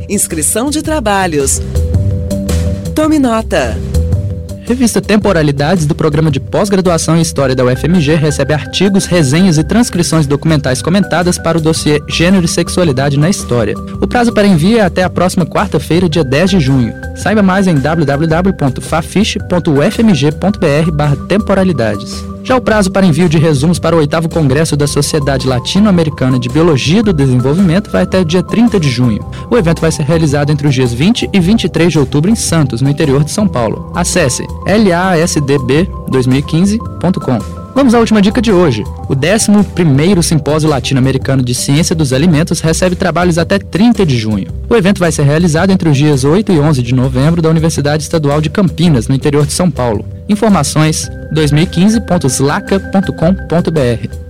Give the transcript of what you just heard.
Inscrição de trabalhos. Tome nota. Revista Temporalidades do Programa de Pós-Graduação em História da UFMG recebe artigos, resenhas e transcrições documentais comentadas para o dossiê Gênero e Sexualidade na História. O prazo para envio é até a próxima quarta-feira, dia 10 de junho. Saiba mais em www.fafiche.ufmg.br/temporalidades. Já o prazo para envio de resumos para o 8º Congresso da Sociedade Latino-Americana de Biologia do Desenvolvimento vai até o dia 30 de junho. O evento vai ser realizado entre os dias 20 e 23 de outubro em Santos, no interior de São Paulo. Acesse lasdb2015.com. Vamos à última dica de hoje. O 11º Simpósio Latino-Americano de Ciência dos Alimentos recebe trabalhos até 30 de junho. O evento vai ser realizado entre os dias 8 e 11 de novembro da Universidade Estadual de Campinas, no interior de São Paulo. Informações 2015.slaca.com.br.